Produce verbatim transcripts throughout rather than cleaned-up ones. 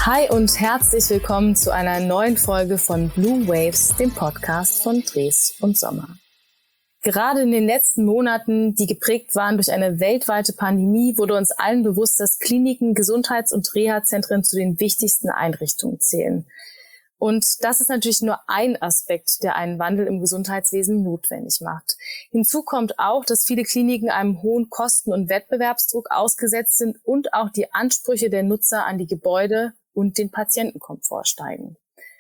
Hi und herzlich willkommen zu einer neuen Folge von Blue Waves, dem Podcast von Dres und Sommer. Gerade in den letzten Monaten, die geprägt waren durch eine weltweite Pandemie, wurde uns allen bewusst, dass Kliniken, Gesundheits- und Reha-Zentren zu den wichtigsten Einrichtungen zählen. Und das ist natürlich nur ein Aspekt, der einen Wandel im Gesundheitswesen notwendig macht. Hinzu kommt auch, dass viele Kliniken einem hohen Kosten- und Wettbewerbsdruck ausgesetzt sind und auch die Ansprüche der Nutzer an die Gebäude und den Patientenkomfort steigen.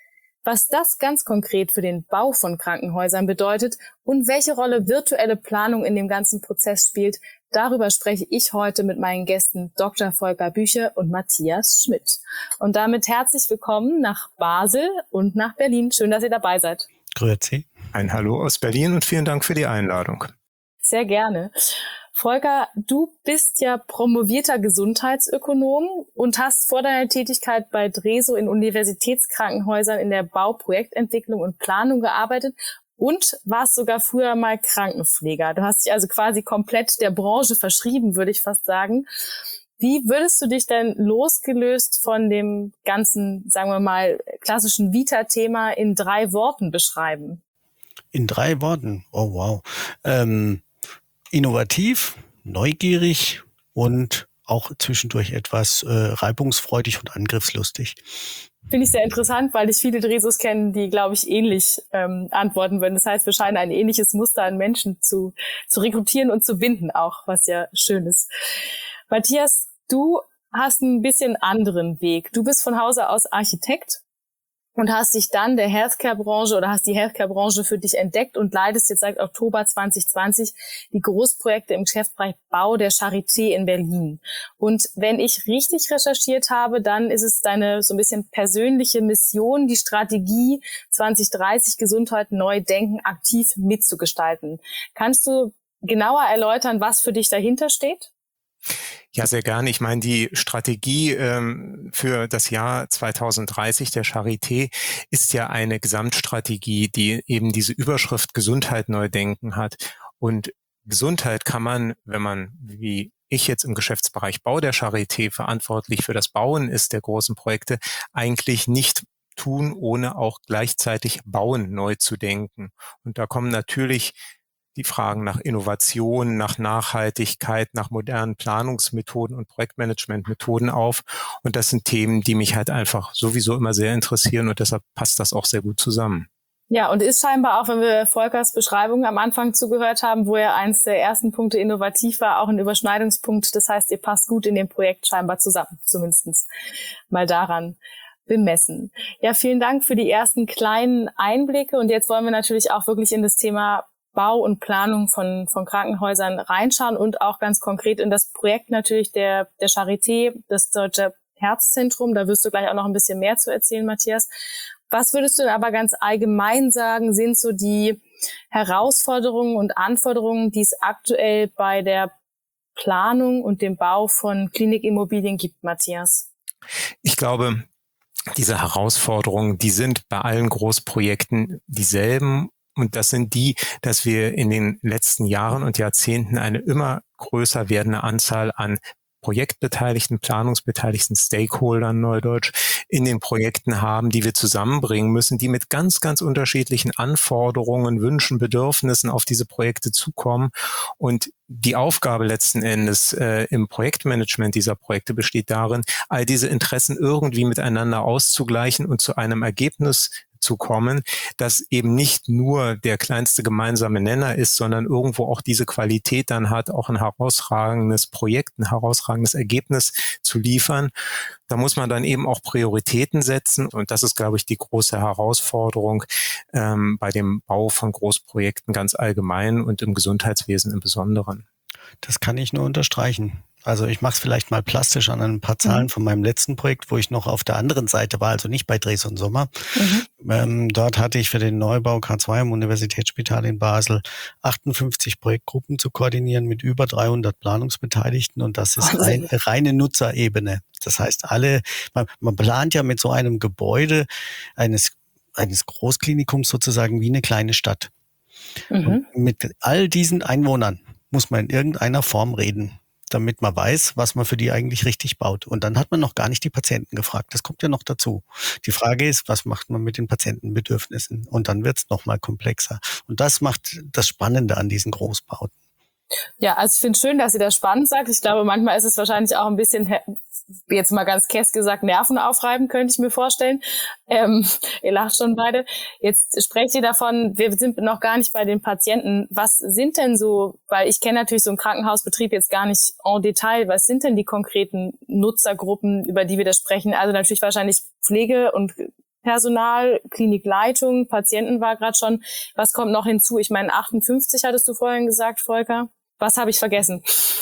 Was das ganz konkret für den Bau von Krankenhäusern bedeutet und welche Rolle virtuelle Planung in dem ganzen Prozess spielt, darüber spreche ich heute mit meinen Gästen Doktor Volker Büche und Matthias Schmidt. Und damit herzlich willkommen nach Basel und nach Berlin. Schön, dass ihr dabei seid. Grüezi. Ein Hallo aus Berlin und vielen Dank für die Einladung. Sehr gerne. Volker, du bist ja promovierter Gesundheitsökonom und hast vor deiner Tätigkeit bei Dreso in Universitätskrankenhäusern in der Bauprojektentwicklung und Planung gearbeitet und warst sogar früher mal Krankenpfleger. Du hast dich also quasi komplett der Branche verschrieben, würde ich fast sagen. Wie würdest du dich denn losgelöst von dem ganzen, sagen wir mal, klassischen Vita-Thema in drei Worten beschreiben? In drei Worten? Oh wow. Ähm, innovativ, neugierig und auch zwischendurch etwas äh, reibungsfreudig und angriffslustig. Finde ich sehr interessant, weil ich viele Dresos kenne, die, glaube ich, ähnlich ähm, antworten würden. Das heißt, wir scheinen ein ähnliches Muster an Menschen zu, zu rekrutieren und zu binden auch, was ja schön ist. Matthias, du hast ein bisschen anderen Weg. Du bist von Hause aus Architekt und hast dich dann der Healthcare-Branche oder hast die Healthcare-Branche für dich entdeckt und leitest jetzt seit Oktober zwanzig zwanzig die Großprojekte im Geschäftsbereich Bau der Charité in Berlin. Und wenn ich richtig recherchiert habe, dann ist es deine so ein bisschen persönliche Mission, die Strategie zwanzig dreißig Gesundheit neu denken, aktiv mitzugestalten. Kannst du genauer erläutern, was für dich dahinter steht? Ja, sehr gerne. Ich meine, die Strategie ähm, für das Jahr zwanzig dreißig der Charité ist ja eine Gesamtstrategie, die eben diese Überschrift Gesundheit neu denken hat. Und Gesundheit kann man, wenn man, wie ich jetzt im Geschäftsbereich Bau der Charité verantwortlich für das Bauen ist der großen Projekte, eigentlich nicht tun, ohne auch gleichzeitig Bauen neu zu denken. Und da kommen natürlich die Fragen nach Innovation, nach Nachhaltigkeit, nach modernen Planungsmethoden und Projektmanagementmethoden auf. Und das sind Themen, die mich halt einfach sowieso immer sehr interessieren und deshalb passt das auch sehr gut zusammen. Ja, und ist scheinbar auch, wenn wir Volkers Beschreibung am Anfang zugehört haben, wo er eins der ersten Punkte innovativ war, auch ein Überschneidungspunkt. Das heißt, ihr passt gut in dem Projekt scheinbar zusammen, zumindest mal daran bemessen. Ja, vielen Dank für die ersten kleinen Einblicke. Und jetzt wollen wir natürlich auch wirklich in das Thema Bau und Planung von, von Krankenhäusern reinschauen und auch ganz konkret in das Projekt natürlich der, der Charité, das Deutsche Herzzentrum. Da wirst du gleich auch noch ein bisschen mehr zu erzählen, Matthias. Was würdest du denn aber ganz allgemein sagen, sind so die Herausforderungen und Anforderungen, die es aktuell bei der Planung und dem Bau von Klinikimmobilien gibt, Matthias? Ich glaube, diese Herausforderungen, die sind bei allen Großprojekten dieselben. Und das sind die, dass wir in den letzten Jahren und Jahrzehnten eine immer größer werdende Anzahl an Projektbeteiligten, Planungsbeteiligten, Stakeholdern, Neudeutsch, in den Projekten haben, die wir zusammenbringen müssen, die mit ganz, ganz unterschiedlichen Anforderungen, Wünschen, Bedürfnissen auf diese Projekte zukommen. Und die Aufgabe letzten Endes äh, im Projektmanagement dieser Projekte besteht darin, all diese Interessen irgendwie miteinander auszugleichen und zu einem Ergebnis zu kommen, das eben nicht nur der kleinste gemeinsame Nenner ist, sondern irgendwo auch diese Qualität dann hat, auch ein herausragendes Projekt, ein herausragendes Ergebnis zu liefern. Da muss man dann eben auch Prioritäten setzen und das ist, glaube ich, die große Herausforderung ähm, bei dem Bau von Großprojekten ganz allgemein und im Gesundheitswesen im Besonderen. Das kann ich nur unterstreichen. Also ich mache es vielleicht mal plastisch an ein paar Zahlen mhm. von meinem letzten Projekt, wo ich noch auf der anderen Seite war, also nicht bei Dres und Sommer. Mhm. Ähm, dort hatte ich für den Neubau K zwei im Universitätsspital in Basel achtundfünfzig Projektgruppen zu koordinieren mit über dreihundert Planungsbeteiligten und das ist rein, reine Nutzerebene. Das heißt, alle, man, man plant ja mit so einem Gebäude eines, eines Großklinikums sozusagen wie eine kleine Stadt. Mhm. Und mit all diesen Einwohnern muss man in irgendeiner Form reden. damit man weiß, was man für die eigentlich richtig baut. Und dann hat man noch gar nicht die Patienten gefragt. Das kommt ja noch dazu. Die Frage ist, was macht man mit den Patientenbedürfnissen? Und dann wird es nochmal komplexer. Und das macht das Spannende an diesen Großbauten. Ja, also ich finde es schön, dass ihr das spannend sagt. Ich glaube, manchmal ist es wahrscheinlich auch ein bisschen, jetzt mal ganz kess gesagt, Nerven aufreiben, könnte ich mir vorstellen. Ähm, ihr lacht schon beide. Jetzt sprecht ihr davon, wir sind noch gar nicht bei den Patienten. Was sind denn so, weil ich kenne natürlich so einen Krankenhausbetrieb jetzt gar nicht en Detail, was sind denn die konkreten Nutzergruppen, über die wir da sprechen? Also natürlich wahrscheinlich Pflege und Personal, Klinikleitung, Patienten war gerade schon. Was kommt noch hinzu? Ich meine, achtundfünfzig hattest du vorhin gesagt, Volker. Was habe ich vergessen?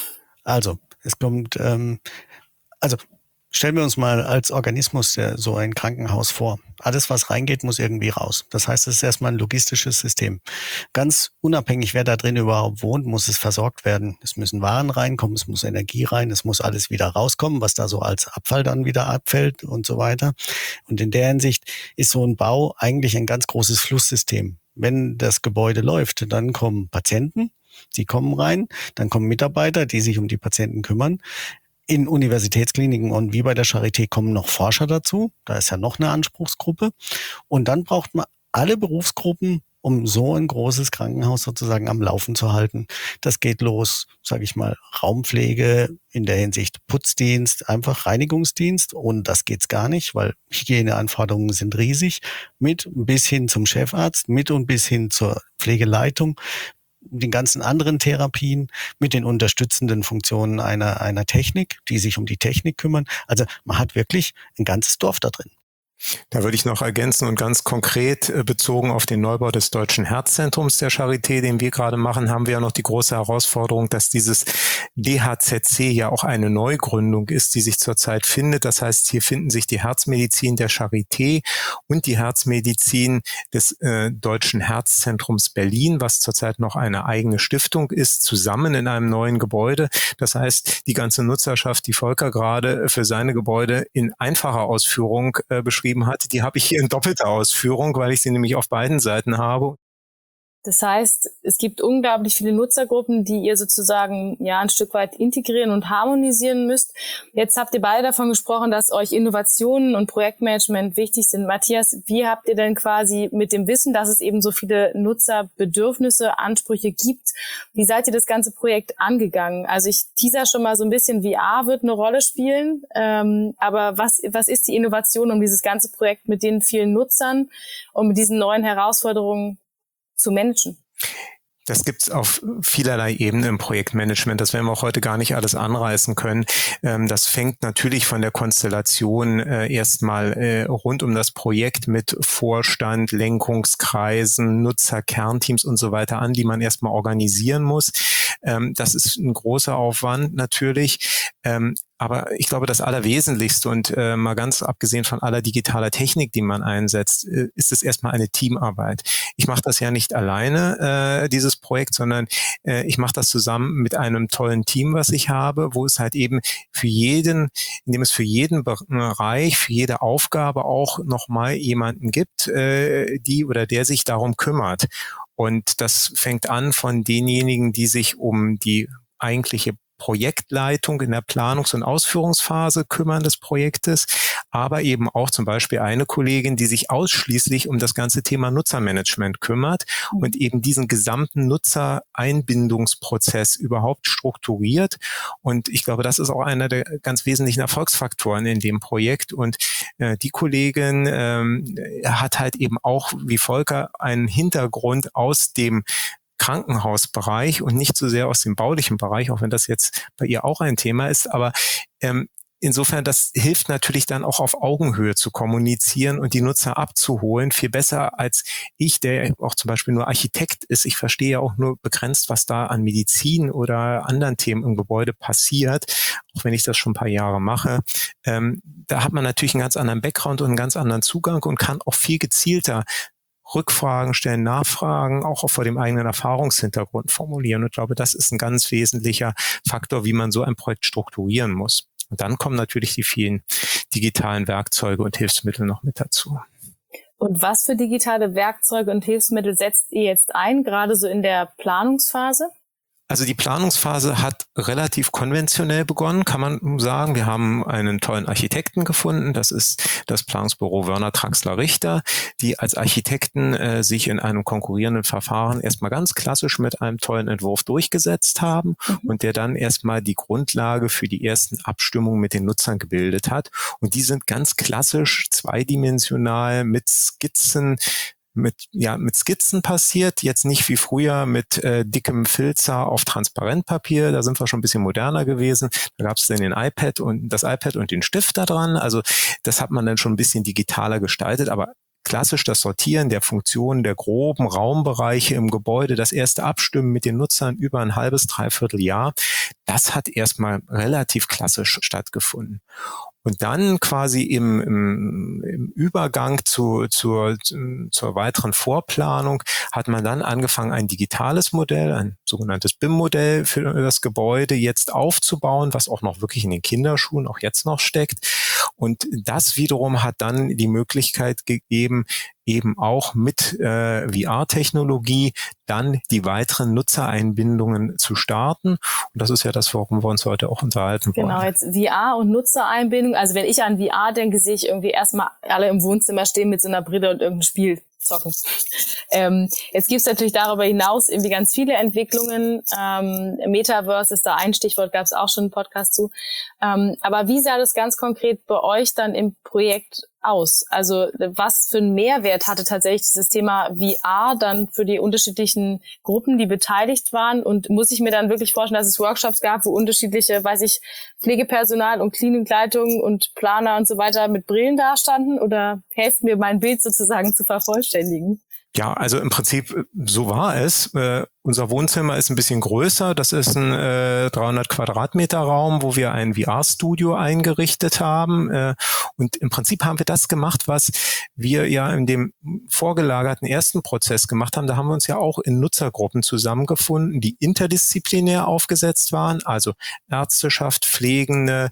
Also, es kommt, ähm, also stellen wir uns mal als Organismus äh, so ein Krankenhaus vor. Alles, was reingeht, muss irgendwie raus. Das heißt, es ist erstmal ein logistisches System. Ganz unabhängig, wer da drin überhaupt wohnt, muss es versorgt werden. Es müssen Waren reinkommen, es muss Energie rein, es muss alles wieder rauskommen, was da so als Abfall dann wieder abfällt und so weiter. Und in der Hinsicht ist so ein Bau eigentlich ein ganz großes Flusssystem. Wenn das Gebäude läuft, dann kommen Patienten, die kommen rein, dann kommen Mitarbeiter, die sich um die Patienten kümmern. In Universitätskliniken und wie bei der Charité kommen noch Forscher dazu. Da ist ja noch eine Anspruchsgruppe. Und dann braucht man alle Berufsgruppen, um so ein großes Krankenhaus sozusagen am Laufen zu halten. Das geht los, sage ich mal, Raumpflege, in der Hinsicht Putzdienst, einfach Reinigungsdienst. Und das geht's gar nicht, weil Hygieneanforderungen sind riesig. Mit bis hin zum Chefarzt, mit und bis hin zur Pflegeleitung, den ganzen anderen Therapien mit den unterstützenden Funktionen einer, einer Technik, die sich um die Technik kümmern. Also man hat wirklich ein ganzes Dorf da drin. Da würde ich noch ergänzen und ganz konkret äh, bezogen auf den Neubau des Deutschen Herzzentrums der Charité, den wir gerade machen, haben wir ja noch die große Herausforderung, dass dieses D H Z C ja auch eine Neugründung ist, die sich zurzeit findet. Das heißt, hier finden sich die Herzmedizin der Charité und die Herzmedizin des äh, Deutschen Herzzentrums Berlin, was zurzeit noch eine eigene Stiftung ist, zusammen in einem neuen Gebäude. Das heißt, die ganze Nutzerschaft, die Volker gerade für seine Gebäude in einfacher Ausführung äh, beschrieben hat, die habe ich hier in doppelter Ausführung, weil ich sie nämlich auf beiden Seiten habe. Das heißt, es gibt unglaublich viele Nutzergruppen, die ihr sozusagen ja ein Stück weit integrieren und harmonisieren müsst. Jetzt habt ihr beide davon gesprochen, dass euch Innovationen und Projektmanagement wichtig sind. Matthias, wie habt ihr denn quasi mit dem Wissen, dass es eben so viele Nutzerbedürfnisse, Ansprüche gibt, wie seid ihr das ganze Projekt angegangen? Also ich teaser schon mal so ein bisschen, V R wird eine Rolle spielen, ähm, aber was, was ist die Innovation, um dieses ganze Projekt mit den vielen Nutzern und mit diesen neuen Herausforderungen zu managen? Das gibt's auf vielerlei Ebenen im Projektmanagement. Das werden wir auch heute gar nicht alles anreißen können. Das fängt natürlich von der Konstellation erstmal rund um das Projekt mit Vorstand, Lenkungskreisen, Nutzer, Kernteams und so weiter an, die man erstmal organisieren muss. Das ist ein großer Aufwand natürlich. Aber ich glaube, das Allerwesentlichste und äh, mal ganz abgesehen von aller digitaler Technik, die man einsetzt, äh, ist es erstmal eine Teamarbeit. Ich mache das ja nicht alleine, äh, dieses Projekt, sondern äh, ich mache das zusammen mit einem tollen Team, was ich habe, wo es halt eben für jeden, indem es für jeden Bereich, für jede Aufgabe auch nochmal jemanden gibt, äh, die oder der sich darum kümmert. Und das fängt an von denjenigen, die sich um die eigentliche Projektleitung in der Planungs- und Ausführungsphase kümmern des Projektes, aber eben auch zum Beispiel eine Kollegin, die sich ausschließlich um das ganze Thema Nutzermanagement kümmert und eben diesen gesamten Nutzereinbindungsprozess überhaupt strukturiert. Und ich glaube, das ist auch einer der ganz wesentlichen Erfolgsfaktoren in dem Projekt. Und äh, die Kollegin ähm, hat halt eben auch, wie Volker, einen Hintergrund aus dem Krankenhausbereich und nicht so sehr aus dem baulichen Bereich, auch wenn das jetzt bei ihr auch ein Thema ist. Aber ähm, insofern, das hilft natürlich dann auch auf Augenhöhe zu kommunizieren und die Nutzer abzuholen. Viel besser als ich, der auch zum Beispiel nur Architekt ist. Ich verstehe ja auch nur begrenzt, was da an Medizin oder anderen Themen im Gebäude passiert, auch wenn ich das schon ein paar Jahre mache. Ähm, da hat man natürlich einen ganz anderen Background und einen ganz anderen Zugang und kann auch viel gezielter Rückfragen stellen, Nachfragen, auch vor dem eigenen Erfahrungshintergrund formulieren. Und ich glaube, das ist ein ganz wesentlicher Faktor, wie man so ein Projekt strukturieren muss. Und dann kommen natürlich die vielen digitalen Werkzeuge und Hilfsmittel noch mit dazu. Und was für digitale Werkzeuge und Hilfsmittel setzt ihr jetzt ein, gerade so in der Planungsphase? Also die Planungsphase hat relativ konventionell begonnen, kann man sagen. Wir haben einen tollen Architekten gefunden. Das ist das Planungsbüro Wörner Traxler Richter, die als Architekten äh, sich in einem konkurrierenden Verfahren erstmal ganz klassisch mit einem tollen Entwurf durchgesetzt haben mhm. und der dann erstmal die Grundlage für die ersten Abstimmungen mit den Nutzern gebildet hat. Und die sind ganz klassisch zweidimensional mit Skizzen mit ja mit Skizzen passiert, jetzt nicht wie früher mit äh, dickem Filzer auf Transparentpapier, da sind wir schon ein bisschen moderner gewesen, da gab es dann den iPad und das iPad und den Stift da dran, also das hat man dann schon ein bisschen digitaler gestaltet, aber klassisch das Sortieren der Funktionen der groben Raumbereiche im Gebäude, das erste Abstimmen mit den Nutzern über ein halbes, dreiviertel Jahr, das hat erstmal relativ klassisch stattgefunden. Und dann quasi im, im, im Übergang zu, zur, zur weiteren Vorplanung hat man dann angefangen, ein digitales Modell, ein sogenanntes B I M-Modell für das Gebäude jetzt aufzubauen, was auch noch wirklich in den Kinderschuhen auch jetzt noch steckt. Und das wiederum hat dann die Möglichkeit gegeben, eben auch mit äh, V R-Technologie dann die weiteren Nutzereinbindungen zu starten. Und das ist ja das, worum wir uns heute auch unterhalten wollen. Genau, jetzt V R und Nutzereinbindung. Also wenn ich an V R denke, sehe ich irgendwie erstmal alle im Wohnzimmer stehen mit so einer Brille und irgendein Spiel zocken. Ähm, jetzt gibt es natürlich darüber hinaus irgendwie ganz viele Entwicklungen. Ähm, Metaverse ist da ein Stichwort, gab es auch schon einen Podcast zu. Ähm, aber wie sah das ganz konkret bei euch dann im Projekt aus? Also was für einen Mehrwert hatte tatsächlich dieses Thema V R dann für die unterschiedlichen Gruppen, die beteiligt waren? Und muss ich mir dann wirklich vorstellen, dass es Workshops gab, wo unterschiedliche, weiß ich, Pflegepersonal und Klinikleitung und Planer und so weiter mit Brillen dastanden? Oder helft mir, mein Bild sozusagen zu vervollständigen? Ja, also im Prinzip so war es. Äh, unser Wohnzimmer ist ein bisschen größer. Das ist ein äh, dreihundert Quadratmeter Raum, wo wir ein V R-Studio eingerichtet haben. Äh, und im Prinzip haben wir das gemacht, was wir ja in dem vorgelagerten ersten Prozess gemacht haben. Da haben wir uns ja auch in Nutzergruppen zusammengefunden, die interdisziplinär aufgesetzt waren. Also Ärzteschaft, Pflegende,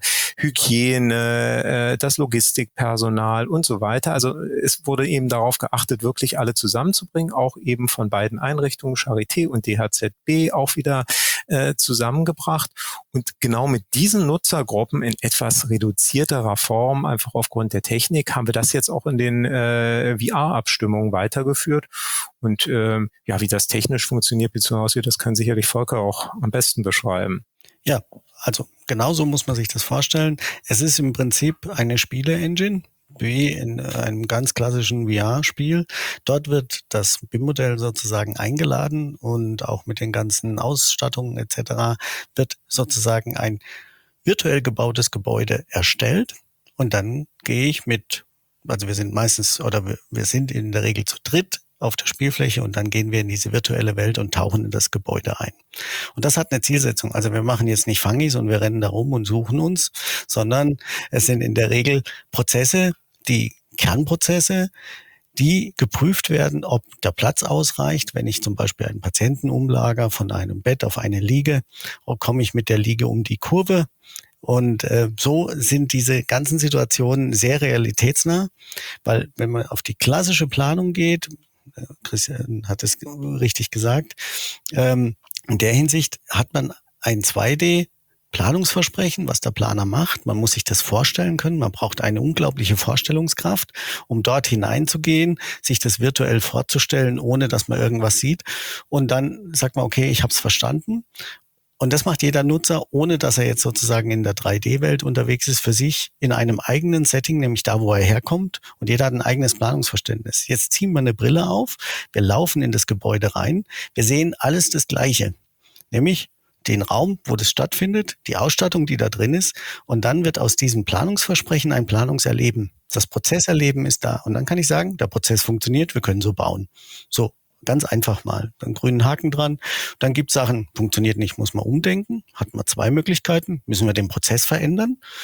Hygiene, äh, das Logistikpersonal und so weiter. Also es wurde eben darauf geachtet, wirklich alle zusammenzubringen, auch eben von beiden Einrichtungen, Charité und D H Z B, auch wieder äh, zusammengebracht. Und genau mit diesen Nutzergruppen in etwas reduzierterer Form, einfach aufgrund der Technik, haben wir das jetzt auch in den äh, V R-Abstimmungen weitergeführt. Und äh, ja, wie das technisch funktioniert, beziehungsweise das kann sicherlich Volker auch am besten beschreiben. Ja, also genauso muss man sich das vorstellen. Es ist im Prinzip eine Spiele-Engine, wie in einem ganz klassischen V R-Spiel. Dort wird das B I M-Modell sozusagen eingeladen und auch mit den ganzen Ausstattungen et cetera wird sozusagen ein virtuell gebautes Gebäude erstellt. Und dann gehe ich mit, also wir sind meistens oder wir, wir sind in der Regel zu dritt auf der Spielfläche und dann gehen wir in diese virtuelle Welt und tauchen in das Gebäude ein. Und das hat eine Zielsetzung. Also wir machen jetzt nicht Fangis und wir rennen da rum und suchen uns, sondern es sind in der Regel Prozesse, die Kernprozesse, die geprüft werden, ob der Platz ausreicht. Wenn ich zum Beispiel einen Patienten umlager von einem Bett auf eine Liege, komme ich mit der Liege um die Kurve. Und äh, so sind diese ganzen Situationen sehr realitätsnah, weil wenn man auf die klassische Planung geht, äh, Christian hat es richtig gesagt, ähm, in der Hinsicht hat man ein zwei D Planungsversprechen, was der Planer macht. Man muss sich das vorstellen können. Man braucht eine unglaubliche Vorstellungskraft, um dort hineinzugehen, sich das virtuell vorzustellen, ohne dass man irgendwas sieht. Und dann sagt man, okay, ich habe es verstanden. Und das macht jeder Nutzer, ohne dass er jetzt sozusagen in der drei D Welt unterwegs ist, für sich in einem eigenen Setting, nämlich da, wo er herkommt. Und jeder hat ein eigenes Planungsverständnis. Jetzt ziehen wir eine Brille auf, wir laufen in das Gebäude rein, wir sehen alles das Gleiche, nämlich den Raum, wo das stattfindet, die Ausstattung, die da drin ist. Und dann wird aus diesem Planungsversprechen ein Planungserleben. Das Prozesserleben ist da. Und dann kann ich sagen, der Prozess funktioniert, wir können so bauen. So, ganz einfach mal. Einen grünen Haken dran. Dann gibt es Sachen, funktioniert nicht, muss man umdenken. Hat man zwei Möglichkeiten. Müssen wir den Prozess verändern?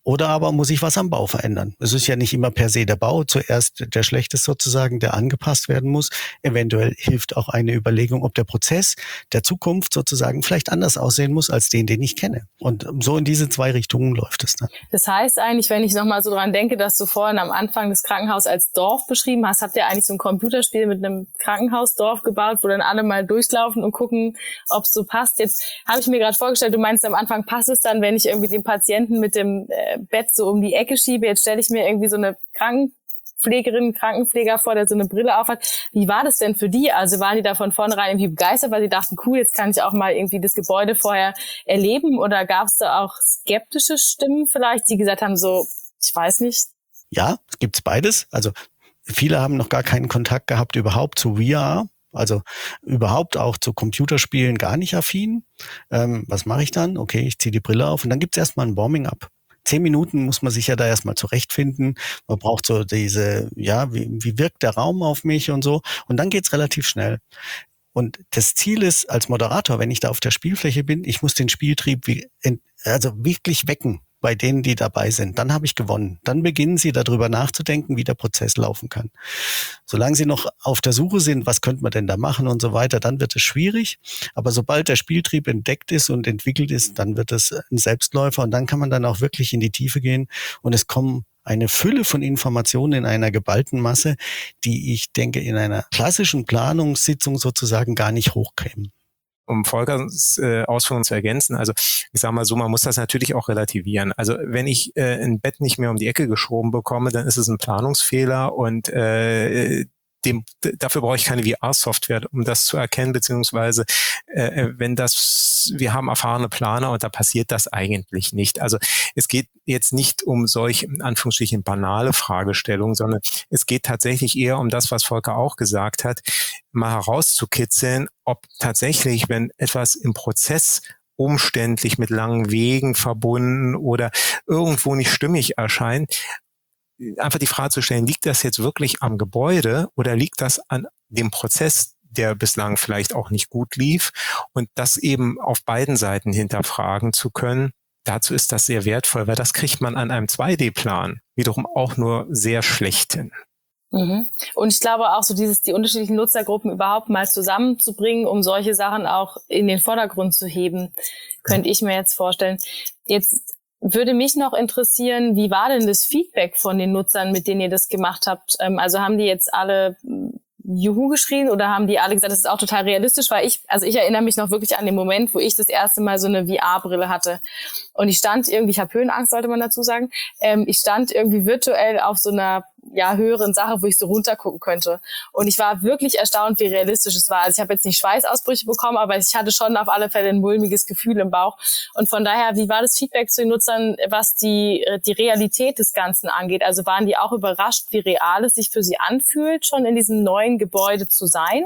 Oder aber muss ich was am Bau verändern? Es ist ja nicht immer per se der Bau zuerst der schlechteste sozusagen, der angepasst werden muss. Eventuell hilft auch eine Überlegung, ob der Prozess der Zukunft sozusagen vielleicht anders aussehen muss als den, den ich kenne. Und so in diese zwei Richtungen läuft es dann. Das heißt eigentlich, wenn ich nochmal so dran denke, dass du vorhin am Anfang das Krankenhaus als Dorf beschrieben hast, habt ihr eigentlich so ein Computerspiel mit einem Krankenhausdorf gebaut, wo dann alle mal durchlaufen und gucken, ob es so passt. Jetzt habe ich mir gerade vorgestellt, du meinst am Anfang passt es dann, wenn ich irgendwie den Patienten mit dem äh, Bett so um die Ecke schiebe. Jetzt stelle ich mir irgendwie so eine Krankenpflegerin, Krankenpfleger vor, der so eine Brille aufhat. Wie war das denn für die? Also waren die da von vornherein irgendwie begeistert, weil sie dachten, cool, jetzt kann ich auch mal irgendwie das Gebäude vorher erleben? Oder gab es da auch skeptische Stimmen vielleicht, die gesagt haben, so, ich weiß nicht? Ja, es gibt's beides. Also viele haben noch gar keinen Kontakt gehabt überhaupt zu V R. Also überhaupt auch zu Computerspielen gar nicht affin. Ähm, was mache ich dann? Okay, ich ziehe die Brille auf und dann gibt's erstmal ein Warming-up. Zehn Minuten muss man sich ja da erstmal zurechtfinden. Man braucht so diese, ja, wie, wie wirkt der Raum auf mich und so. Und dann geht's relativ schnell. Und das Ziel ist als Moderator, wenn ich da auf der Spielfläche bin, ich muss den Spieltrieb wie, also wirklich wecken bei denen, die dabei sind. Dann habe ich gewonnen. Dann beginnen sie darüber nachzudenken, wie der Prozess laufen kann. Solange sie noch auf der Suche sind, was könnte man denn da machen und so weiter, dann wird es schwierig. Aber sobald der Spieltrieb entdeckt ist und entwickelt ist, dann wird es ein Selbstläufer und dann kann man dann auch wirklich in die Tiefe gehen und es kommen eine Fülle von Informationen in einer geballten Masse, die ich denke, in einer klassischen Planungssitzung sozusagen gar nicht hochkämen. Um Volkers äh, Ausführungen zu ergänzen, also ich sage mal so, man muss das natürlich auch relativieren. Also wenn ich äh, ein Bett nicht mehr um die Ecke geschoben bekomme, dann ist es ein Planungsfehler und äh, dem, dafür brauche ich keine V R-Software, um das zu erkennen, beziehungsweise äh, wenn das, wir haben erfahrene Planer und da passiert das eigentlich nicht. Also es geht jetzt nicht um solch, in Anführungsstrichen, banale Fragestellungen, sondern es geht tatsächlich eher um das, was Volker auch gesagt hat, mal herauszukitzeln, ob tatsächlich, wenn etwas im Prozess umständlich mit langen Wegen verbunden oder irgendwo nicht stimmig erscheint, einfach die Frage zu stellen, liegt das jetzt wirklich am Gebäude oder liegt das an dem Prozess, der bislang vielleicht auch nicht gut lief, und das eben auf beiden Seiten hinterfragen zu können. Dazu ist das sehr wertvoll, weil das kriegt man an einem zwei D-Plan wiederum auch nur sehr schlecht hin. Mhm. Und ich glaube auch so dieses, die unterschiedlichen Nutzergruppen überhaupt mal zusammenzubringen, um solche Sachen auch in den Vordergrund zu heben, könnte ich mir jetzt vorstellen. Jetzt würde mich noch interessieren, wie war denn das Feedback von den Nutzern, mit denen ihr das gemacht habt? Also haben die jetzt alle Juhu geschrien oder haben die alle gesagt, das ist auch total realistisch? Weil ich, also ich erinnere mich noch wirklich an den Moment, wo ich das erste Mal so eine V R-Brille hatte. Und ich stand irgendwie, ich habe Höhenangst, sollte man dazu sagen, ähm, ich stand irgendwie virtuell auf so einer ja höheren Sache, wo ich so runtergucken könnte. Und ich war wirklich erstaunt, wie realistisch es war. Also ich habe jetzt nicht Schweißausbrüche bekommen, aber ich hatte schon auf alle Fälle ein mulmiges Gefühl im Bauch. Und von daher, wie war das Feedback zu den Nutzern, was die die Realität des Ganzen angeht? Also waren die auch überrascht, wie real es sich für sie anfühlt, schon in diesem neuen Gebäude zu sein?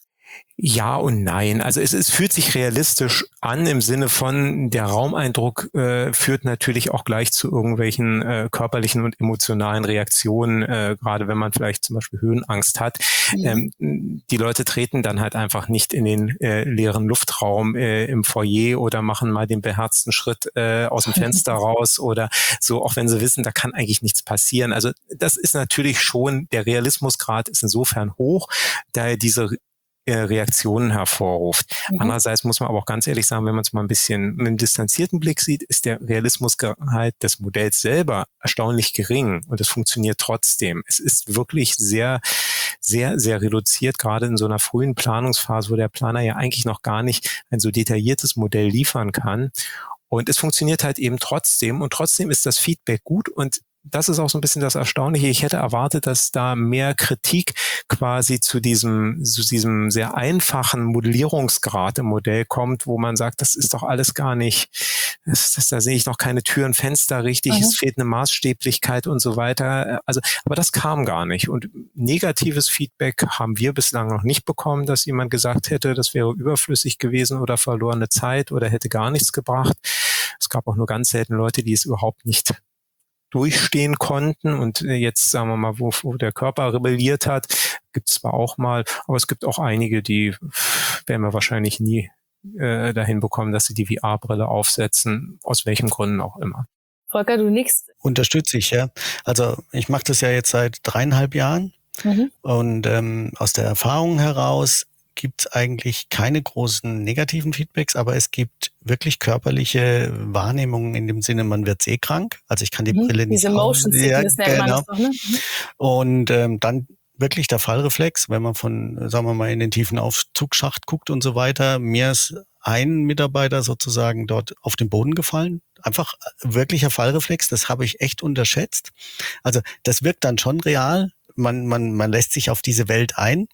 Ja und nein. Also es, es fühlt sich realistisch an im Sinne von, der Raumeindruck äh, führt natürlich auch gleich zu irgendwelchen äh, körperlichen und emotionalen Reaktionen, äh, gerade wenn man vielleicht zum Beispiel Höhenangst hat. Ja. Ähm, die Leute treten dann halt einfach nicht in den äh, leeren Luftraum äh, im Foyer oder machen mal den beherzten Schritt äh, aus dem Fenster raus oder so, auch wenn sie wissen, da kann eigentlich nichts passieren. Also das ist natürlich schon, der Realismusgrad ist insofern hoch, da er diese Reaktionen hervorruft. Mhm. Andererseits muss man aber auch ganz ehrlich sagen, wenn man es mal ein bisschen mit einem distanzierten Blick sieht, ist der Realismusgehalt des Modells selber erstaunlich gering und es funktioniert trotzdem. Es ist wirklich sehr, sehr, sehr reduziert, gerade in so einer frühen Planungsphase, wo der Planer ja eigentlich noch gar nicht ein so detailliertes Modell liefern kann. Und es funktioniert halt eben trotzdem und trotzdem ist das Feedback gut und das ist auch so ein bisschen das Erstaunliche. Ich hätte erwartet, dass da mehr Kritik quasi zu diesem, zu diesem sehr einfachen Modellierungsgrad im Modell kommt, wo man sagt, das ist doch alles gar nicht, das, das, da sehe ich noch keine Türen, Fenster richtig, mhm. Es fehlt eine Maßstäblichkeit und so weiter. Also, aber das kam gar nicht. Und negatives Feedback haben wir bislang noch nicht bekommen, dass jemand gesagt hätte, das wäre überflüssig gewesen oder verlorene Zeit oder hätte gar nichts gebracht. Es gab auch nur ganz selten Leute, die es überhaupt nicht durchstehen konnten und jetzt sagen wir mal, wo, wo der Körper rebelliert hat, gibt es zwar auch mal, aber es gibt auch einige, die werden wir wahrscheinlich nie äh, dahin bekommen, dass sie die V R-Brille aufsetzen, aus welchen Gründen auch immer. Volker, du nix. Unterstütze ich, ja. Also ich mache das ja jetzt seit dreieinhalb Jahren mhm. und ähm, aus der Erfahrung heraus gibt es eigentlich keine großen negativen Feedbacks, aber es gibt wirklich körperliche Wahrnehmungen in dem Sinne, man wird seekrank. Also ich kann die mhm. Brille nicht Diese Motion Sickness ja, nennt genau. man das doch, ne? Mhm. Und ähm, dann wirklich der Fallreflex, wenn man von, sagen wir mal, in den tiefen Aufzugsschacht guckt und so weiter. Mir ist ein Mitarbeiter sozusagen dort auf den Boden gefallen. Einfach wirklicher Fallreflex, das habe ich echt unterschätzt. Also das wirkt dann schon real. Man, man, man lässt sich auf diese Welt ein.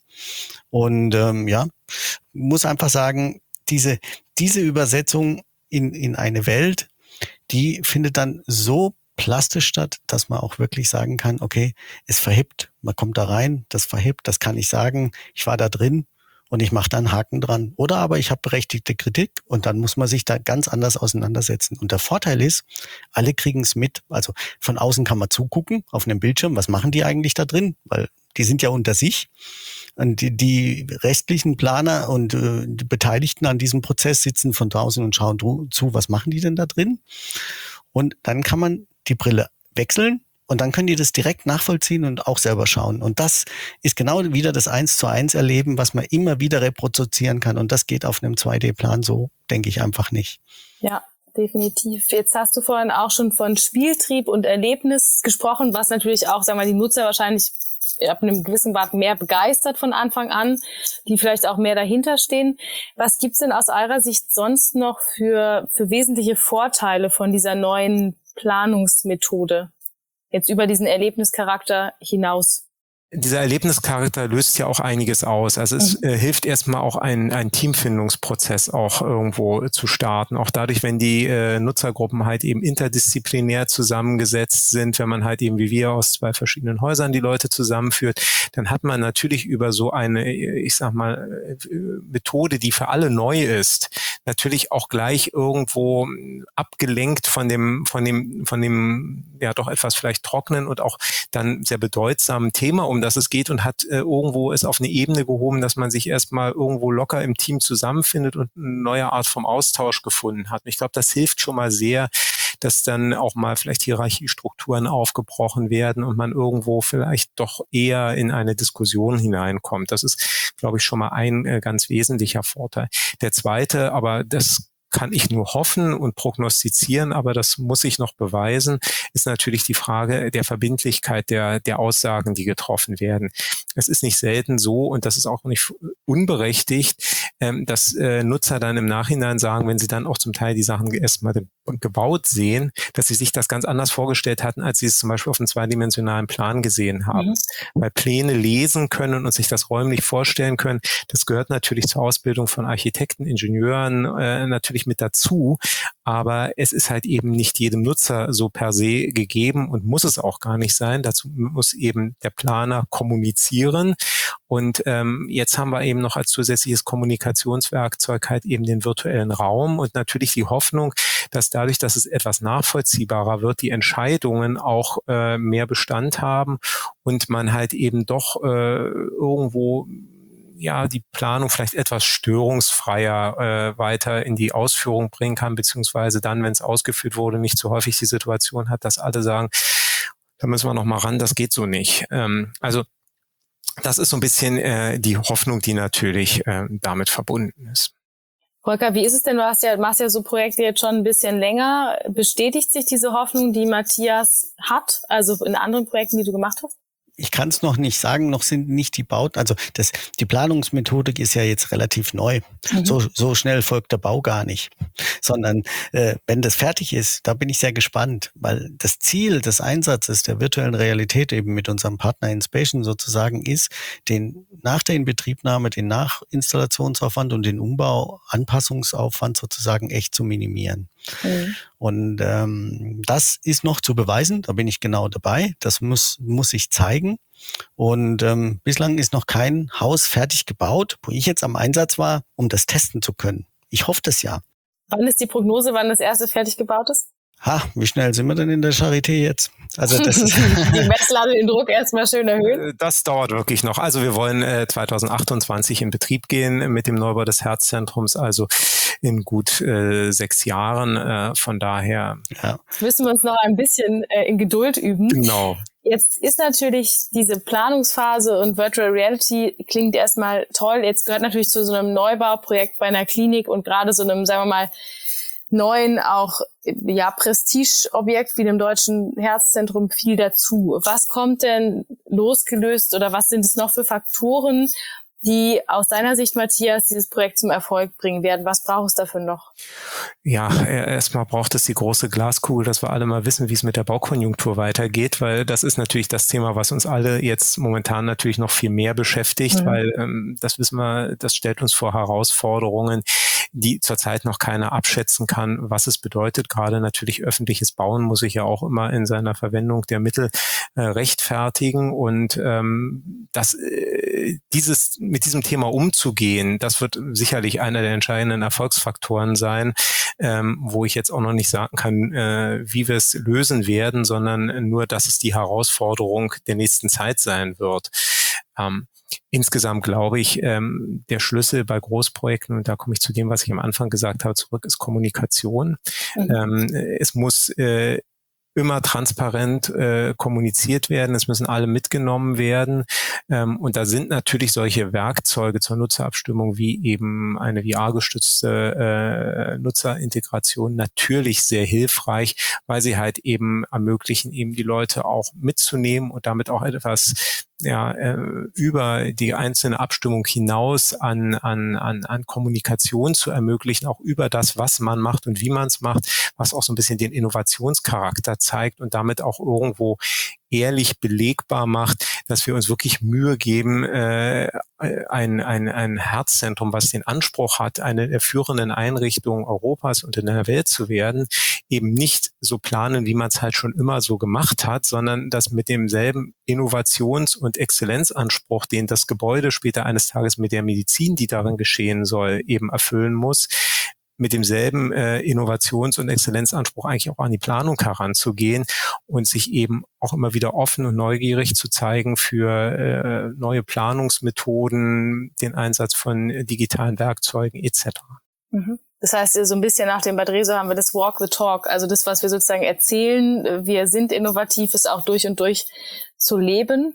Und ähm, ja, muss einfach sagen, diese, diese Übersetzung in, in eine Welt, die findet dann so plastisch statt, dass man auch wirklich sagen kann, okay, es verhebt, man kommt da rein, das verhebt, das kann ich sagen, ich war da drin und ich mache da einen Haken dran. Oder aber ich habe berechtigte Kritik und dann muss man sich da ganz anders auseinandersetzen. Und der Vorteil ist, alle kriegen es mit. Also von außen kann man zugucken auf einem Bildschirm, was machen die eigentlich da drin? Weil die sind ja unter sich. Und die, die restlichen Planer und äh, die Beteiligten an diesem Prozess sitzen von draußen und schauen zu, was machen die denn da drin? Und dann kann man die Brille wechseln und dann können die das direkt nachvollziehen und auch selber schauen. Und das ist genau wieder das eins zu eins Erleben, was man immer wieder reproduzieren kann. Und das geht auf einem zwei D-Plan so, denke ich, einfach nicht. Ja, definitiv. Jetzt hast du vorhin auch schon von Spieltrieb und Erlebnis gesprochen, was natürlich auch, sagen wir mal, die Nutzer wahrscheinlich ab einem gewissen Grad mehr begeistert von Anfang an, die vielleicht auch mehr dahinter stehen. Was gibt's denn aus eurer Sicht sonst noch für, für wesentliche Vorteile von dieser neuen Planungsmethode? Jetzt über diesen Erlebnischarakter hinaus. Dieser Erlebnischarakter löst ja auch einiges aus. Also es mhm. äh, hilft erstmal auch einen, einen Teamfindungsprozess auch irgendwo zu starten. Auch dadurch, wenn die äh, Nutzergruppen halt eben interdisziplinär zusammengesetzt sind, wenn man halt eben wie wir aus zwei verschiedenen Häusern die Leute zusammenführt, dann hat man natürlich über so eine, ich sag mal, Methode, die für alle neu ist, natürlich auch gleich irgendwo abgelenkt von dem, von dem, von dem, ja doch etwas vielleicht trockenen und auch dann sehr bedeutsamen Thema, um das es geht, und hat äh, irgendwo es auf eine Ebene gehoben, dass man sich erstmal irgendwo locker im Team zusammenfindet und eine neue Art vom Austausch gefunden hat. Und ich glaube, das hilft schon mal sehr, dass dann auch mal vielleicht Hierarchiestrukturen aufgebrochen werden und man irgendwo vielleicht doch eher in eine Diskussion hineinkommt. Das ist, glaube ich, schon mal ein äh, ganz wesentlicher Vorteil. Der zweite, aber das kann ich nur hoffen und prognostizieren, aber das muss ich noch beweisen, ist natürlich die Frage der Verbindlichkeit der, der Aussagen, die getroffen werden. Es ist nicht selten so, und das ist auch nicht unberechtigt, ähm, dass äh, Nutzer dann im Nachhinein sagen, wenn sie dann auch zum Teil die Sachen erstmal gebaut sehen, dass sie sich das ganz anders vorgestellt hatten, als sie es zum Beispiel auf einem zweidimensionalen Plan gesehen haben. Mhm. Weil Pläne lesen können und sich das räumlich vorstellen können, das gehört natürlich zur Ausbildung von Architekten, Ingenieuren äh, natürlich mit dazu, aber es ist halt eben nicht jedem Nutzer so per se gegeben und muss es auch gar nicht sein. Dazu muss eben der Planer kommunizieren. Und ähm, jetzt haben wir eben noch als zusätzliches Kommunikationswerkzeug halt eben den virtuellen Raum und natürlich die Hoffnung, dass dadurch, dass es etwas nachvollziehbarer wird, die Entscheidungen auch äh, mehr Bestand haben und man halt eben doch äh, irgendwo ja die Planung vielleicht etwas störungsfreier äh, weiter in die Ausführung bringen kann, beziehungsweise dann, wenn es ausgeführt wurde, nicht so häufig die Situation hat, dass alle sagen, da müssen wir noch mal ran, das geht so nicht. Ähm, also das ist so ein bisschen äh, die Hoffnung, die natürlich äh, damit verbunden ist. Volker, wie ist es denn? Du hast ja, machst ja so Projekte jetzt schon ein bisschen länger. Bestätigt sich diese Hoffnung, die Matthias hat, also in anderen Projekten, die du gemacht hast? Ich kann es noch nicht sagen, noch sind nicht die Bauten, also das, die Planungsmethodik ist ja jetzt relativ neu. Mhm. So, so schnell folgt der Bau gar nicht. Sondern äh, wenn das fertig ist, da bin ich sehr gespannt, weil das Ziel des Einsatzes der virtuellen Realität eben mit unserem Partner Inspation sozusagen ist, den nach der Inbetriebnahme, den Nachinstallationsaufwand und den Umbau, Anpassungsaufwand sozusagen echt zu minimieren. Mhm. Und ähm, das ist noch zu beweisen, da bin ich genau dabei, das muss muss ich zeigen. Und ähm, bislang ist noch kein Haus fertig gebaut, wo ich jetzt am Einsatz war, um das testen zu können. Ich hoffe das ja. Wann ist die Prognose, wann das erste fertig gebaut ist? Ha, wie schnell sind wir denn in der Charité jetzt? Also das ist die Messlatte den Druck erstmal schön erhöhen. Das dauert wirklich noch. Also wir wollen äh, zwanzig achtundzwanzig in Betrieb gehen mit dem Neubau des Herzzentrums, also in gut äh, sechs Jahren. Äh, von daher ja. müssen wir uns noch ein bisschen äh, in Geduld üben. Genau. Jetzt ist natürlich diese Planungsphase und Virtual Reality klingt erstmal toll. Jetzt gehört natürlich zu so einem Neubauprojekt bei einer Klinik und gerade so einem, sagen wir mal, neuen auch ja Prestigeobjekt wie dem Deutschen Herzzentrum viel dazu. Was kommt denn losgelöst oder was sind es noch für Faktoren, die aus deiner Sicht, Matthias, dieses Projekt zum Erfolg bringen werden? Was braucht es dafür noch? Ja, erstmal braucht es die große Glaskugel, dass wir alle mal wissen, wie es mit der Baukonjunktur weitergeht, weil das ist natürlich das Thema, was uns alle jetzt momentan natürlich noch viel mehr beschäftigt, mhm. weil ähm, das wissen wir, das stellt uns vor Herausforderungen, die zurzeit noch keiner abschätzen kann, was es bedeutet. Gerade natürlich öffentliches Bauen muss sich ja auch immer in seiner Verwendung der Mittel äh, rechtfertigen und ähm, das, äh, dieses mit diesem Thema umzugehen, das wird sicherlich einer der entscheidenden Erfolgsfaktoren sein, ähm, wo ich jetzt auch noch nicht sagen kann, äh, wie wir es lösen werden, sondern nur, dass es die Herausforderung der nächsten Zeit sein wird. Ähm, Insgesamt glaube ich, ähm, der Schlüssel bei Großprojekten, und da komme ich zu dem, was ich am Anfang gesagt habe, zurück, ist Kommunikation. Mhm. Ähm, es muss äh, immer transparent äh, kommuniziert werden. Es müssen alle mitgenommen werden. Ähm, und da sind natürlich solche Werkzeuge zur Nutzerabstimmung wie eben eine V R-gestützte äh, Nutzerintegration natürlich sehr hilfreich, weil sie halt eben ermöglichen, eben die Leute auch mitzunehmen und damit auch etwas ja, äh, über die einzelne Abstimmung hinaus an, an, an, an Kommunikation zu ermöglichen, auch über das, was man macht und wie man es macht, was auch so ein bisschen den Innovationscharakter zeigt und damit auch irgendwo ehrlich belegbar macht, dass wir uns wirklich Mühe geben, äh, ein, ein, ein Herzzentrum, was den Anspruch hat, eine der führenden Einrichtungen Europas und in der Welt zu werden, eben nicht so planen, wie man es halt schon immer so gemacht hat, sondern das mit demselben Innovations- und Exzellenzanspruch, den das Gebäude später eines Tages mit der Medizin, die darin geschehen soll, eben erfüllen muss, mit demselben äh, Innovations- und Exzellenzanspruch eigentlich auch an die Planung heranzugehen und sich eben auch immer wieder offen und neugierig zu zeigen für äh, neue Planungsmethoden, den Einsatz von digitalen Werkzeugen et cetera. Mhm. Das heißt, so ein bisschen nach dem Badreso haben wir das Walk the Talk, also das, was wir sozusagen erzählen, wir sind innovativ, ist auch durch und durch zu leben.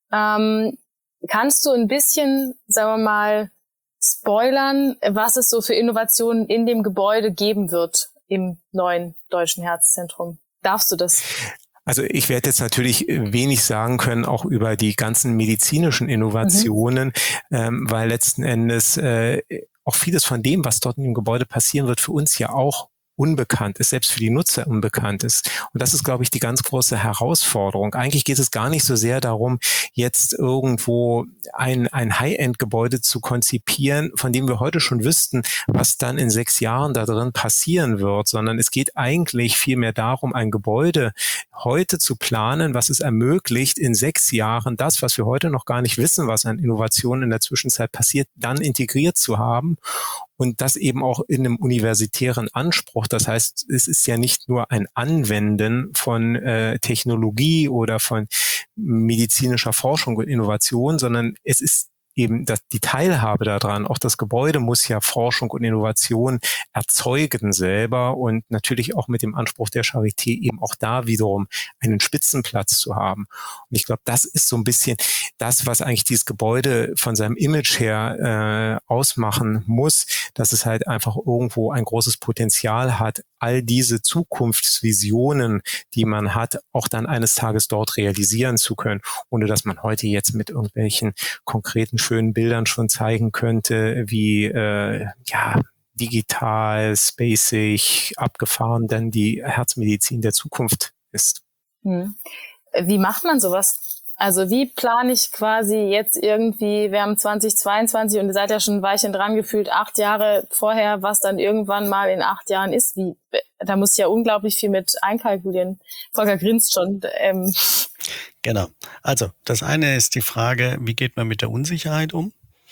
Ähm, kannst du ein bisschen, sagen wir mal, spoilern, was es so für Innovationen in dem Gebäude geben wird im neuen Deutschen Herzzentrum? Darfst du das? Also ich werde jetzt natürlich wenig sagen können, auch über die ganzen medizinischen Innovationen, mhm. ähm, weil letzten Endes äh, auch vieles von dem, was dort in dem Gebäude passieren wird, für uns ja auch unbekannt ist, selbst für die Nutzer unbekannt ist. Und das ist, glaube ich, die ganz große Herausforderung. Eigentlich geht es gar nicht so sehr darum, jetzt irgendwo ein, ein High-End-Gebäude zu konzipieren, von dem wir heute schon wüssten, was dann in sechs Jahren da drin passieren wird, sondern es geht eigentlich vielmehr darum, ein Gebäude heute zu planen, was es ermöglicht, in sechs Jahren das, was wir heute noch gar nicht wissen, was an Innovationen in der Zwischenzeit passiert, dann integriert zu haben. Und das eben auch in einem universitären Anspruch. Das heißt, es ist ja nicht nur ein Anwenden von äh, Technologie oder von medizinischer Forschung und Innovation, sondern es ist eben das, die Teilhabe daran. Auch das Gebäude muss ja Forschung und Innovation erzeugen selber und natürlich auch mit dem Anspruch der Charité eben auch da wiederum einen Spitzenplatz zu haben. Und ich glaube, das ist so ein bisschen das, was eigentlich dieses Gebäude von seinem Image her äh, ausmachen muss, dass es halt einfach irgendwo ein großes Potenzial hat, all diese Zukunftsvisionen, die man hat, auch dann eines Tages dort realisieren zu können, ohne dass man heute jetzt mit irgendwelchen konkreten schönen Bildern schon zeigen könnte, wie äh, ja digital, spacig, abgefahren denn die Herzmedizin der Zukunft ist. Hm. Wie macht man sowas? Also wie plane ich quasi jetzt irgendwie, wir haben zwanzig zweiundzwanzig und ihr seid ja schon ein Weilchen dran gefühlt, acht Jahre vorher, was dann irgendwann mal in acht Jahren ist. Wie, da muss ich ja unglaublich viel mit einkalkulieren. Volker grinst schon. Ähm. Genau. Also das eine ist die Frage, wie geht man mit der Unsicherheit um?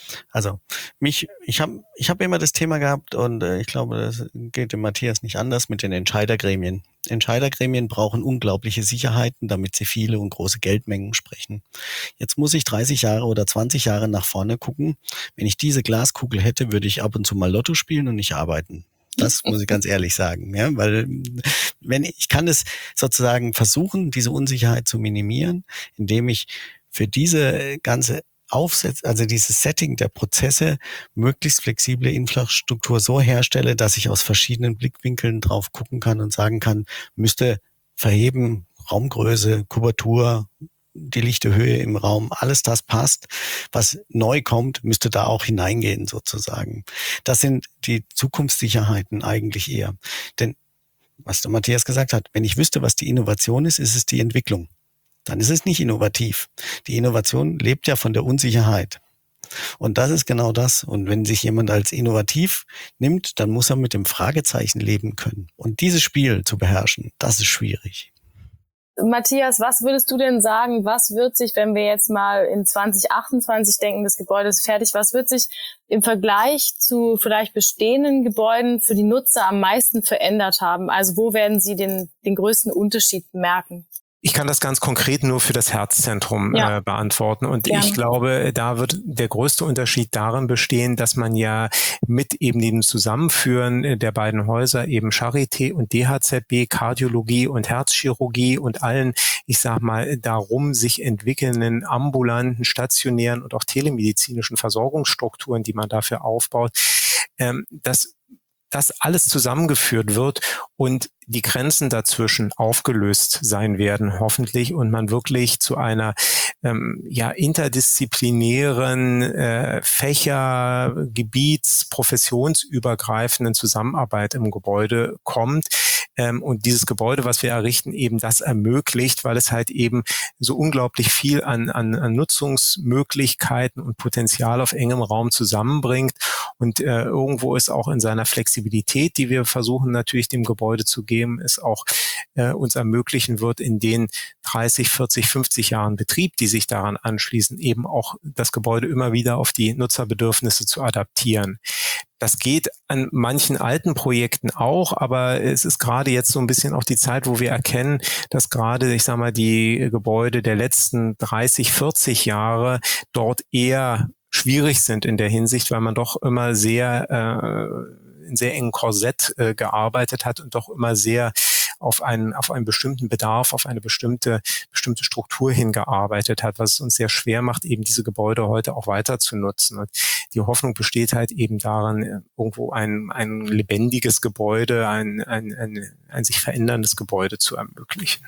Also mich, ich habe ich hab immer das Thema gehabt und äh, ich glaube, das geht dem Matthias nicht anders mit den Entscheidergremien. Entscheidergremien brauchen unglaubliche Sicherheiten, damit sie viele und große Geldmengen sprechen. Jetzt muss ich dreißig Jahre oder zwanzig Jahre nach vorne gucken. Wenn ich diese Glaskugel hätte, würde ich ab und zu mal Lotto spielen und nicht arbeiten. Das muss ich ganz ehrlich sagen, ja, weil wenn ich, ich kann es sozusagen versuchen, diese Unsicherheit zu minimieren, indem ich für diese ganze Aufsetz, also dieses Setting der Prozesse, möglichst flexible Infrastruktur so herstelle, dass ich aus verschiedenen Blickwinkeln drauf gucken kann und sagen kann, müsste verheben, Raumgröße, Kubatur, die lichte Höhe im Raum, alles das passt. Was neu kommt, müsste da auch hineingehen sozusagen. Das sind die Zukunftssicherheiten eigentlich eher. Denn, was der Matthias gesagt hat, wenn ich wüsste, was die Innovation ist, ist es die Entwicklung. Dann ist es nicht innovativ. Die Innovation lebt ja von der Unsicherheit. Und das ist genau das. Und wenn sich jemand als innovativ nimmt, dann muss er mit dem Fragezeichen leben können. Und dieses Spiel zu beherrschen, das ist schwierig. Matthias, was würdest du denn sagen, was wird sich, wenn wir jetzt mal in zwanzig achtundzwanzig denken, das Gebäude ist fertig, was wird sich im Vergleich zu vielleicht bestehenden Gebäuden für die Nutzer am meisten verändert haben? Also wo werden sie den, den größten Unterschied merken? Ich kann das ganz konkret nur für das Herzzentrum ja. äh, beantworten. Und Gerne. Ich glaube, da wird der größte Unterschied darin bestehen, dass man ja mit eben dem Zusammenführen der beiden Häuser eben Charité und D H Z B, Kardiologie und Herzchirurgie und allen, ich sag mal, darum sich entwickelnden ambulanten, stationären und auch telemedizinischen Versorgungsstrukturen, die man dafür aufbaut, ähm, das das alles zusammengeführt wird und die Grenzen dazwischen aufgelöst sein werden, hoffentlich, und man wirklich zu einer ähm, ja interdisziplinären äh, Fächer-, Gebiets-, professionsübergreifenden Zusammenarbeit im Gebäude kommt. Ähm, und dieses Gebäude, was wir errichten, eben das ermöglicht, weil es halt eben so unglaublich viel an, an, an Nutzungsmöglichkeiten und Potenzial auf engem Raum zusammenbringt und äh, irgendwo ist auch in seiner Flexibilität, die wir versuchen natürlich dem Gebäude zu geben, es auch äh, uns ermöglichen wird, in den dreißig, vierzig, fünfzig Jahren Betrieb, die sich daran anschließen, eben auch das Gebäude immer wieder auf die Nutzerbedürfnisse zu adaptieren. Das geht an manchen alten Projekten auch, aber es ist gerade jetzt so ein bisschen auch die Zeit, wo wir erkennen, dass gerade, ich sage mal, die Gebäude der letzten dreißig, vierzig Jahre dort eher schwierig sind in der Hinsicht, weil man doch immer sehr äh, in sehr engen Korsett äh, gearbeitet hat und doch immer sehr auf einen auf einen bestimmten Bedarf, auf eine bestimmte bestimmte Struktur hingearbeitet hat, was es uns sehr schwer macht, eben diese Gebäude heute auch weiter zu nutzen. Und die Hoffnung besteht halt eben darin, irgendwo ein ein lebendiges Gebäude, ein ein ein, ein sich veränderndes Gebäude zu ermöglichen.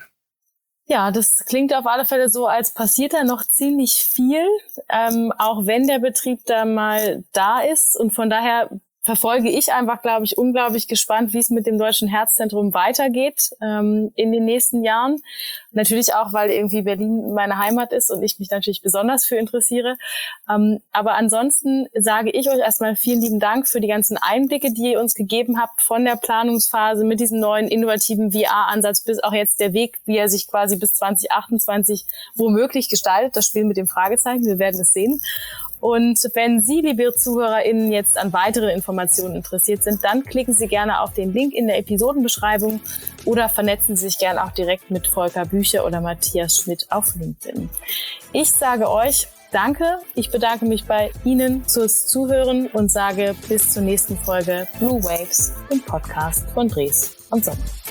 Ja, das klingt auf alle Fälle so, als passiert da noch ziemlich viel, ähm, auch wenn der Betrieb da mal da ist. Und von daher verfolge ich einfach, glaube ich, unglaublich gespannt, wie es mit dem Deutschen Herzzentrum weitergeht ähm, in den nächsten Jahren. Natürlich auch, weil irgendwie Berlin meine Heimat ist und ich mich natürlich besonders für interessiere. Ähm, aber ansonsten sage ich euch erstmal vielen lieben Dank für die ganzen Einblicke, die ihr uns gegeben habt von der Planungsphase mit diesem neuen innovativen V R-Ansatz bis auch jetzt der Weg, wie er sich quasi bis zwanzig achtundzwanzig womöglich gestaltet. Das Spiel mit dem Fragezeichen, wir werden es sehen. Und wenn Sie, liebe ZuhörerInnen, jetzt an weiteren Informationen interessiert sind, dann klicken Sie gerne auf den Link in der Episodenbeschreibung oder vernetzen Sie sich gerne auch direkt mit Volker Bücher oder Matthias Schmidt auf LinkedIn. Ich sage euch Danke, ich bedanke mich bei Ihnen fürs Zuhören und sage bis zur nächsten Folge Blue Waves, im Podcast von Dres und Sommer.